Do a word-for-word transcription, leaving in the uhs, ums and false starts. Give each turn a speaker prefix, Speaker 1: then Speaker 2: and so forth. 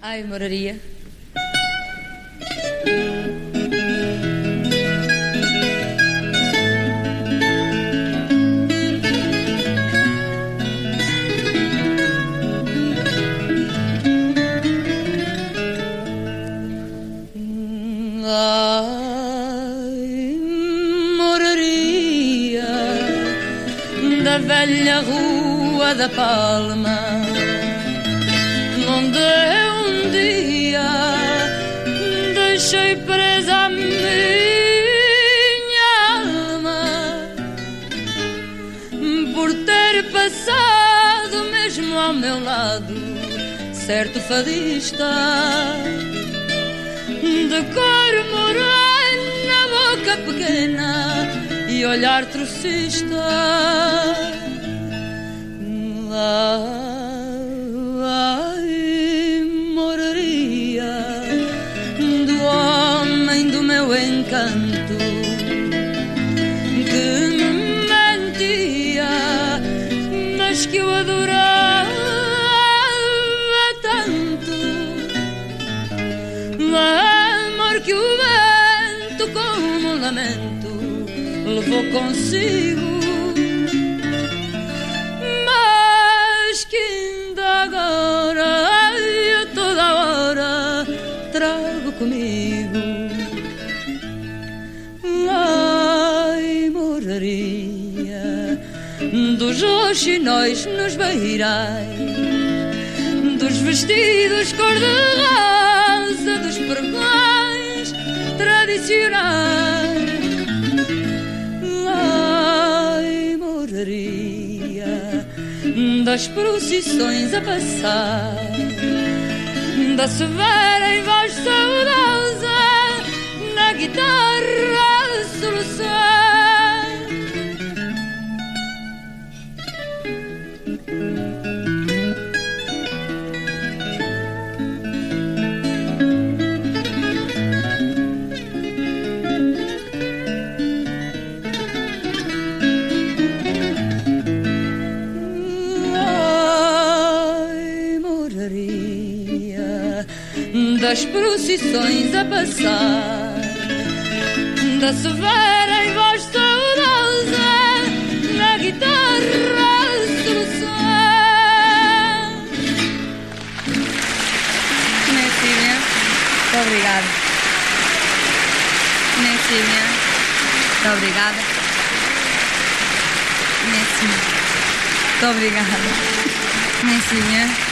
Speaker 1: Ai, moraria.
Speaker 2: Ai, moraria da velha Rua da Palma, onde eu um dia deixei presa a minha alma, por ter passado mesmo ao meu lado certo fadista de cor morena, boca pequena e olhar trocista. Ai, moraria do homem do meu encanto, que me mentia, mas que eu adorava tanto. Amor que o vento, como um lamento, levou consigo, mas que ainda agora, ai, a toda hora, trago comigo. Ai, moraria dos roxinóis nos beirais, dos vestidos cor-de-rosa, dos pregões tradicionais. Ai, moraria das procissões a passar, da severa e voz saudosa, na guitarra a solução. Das procissões a passar, da severa e voz saudosa, na guitarra a solução.
Speaker 1: Merci, bien. Muito obrigada. Merci, bien. Muito obrigada. Merci. Muito obrigada. Merci, bien.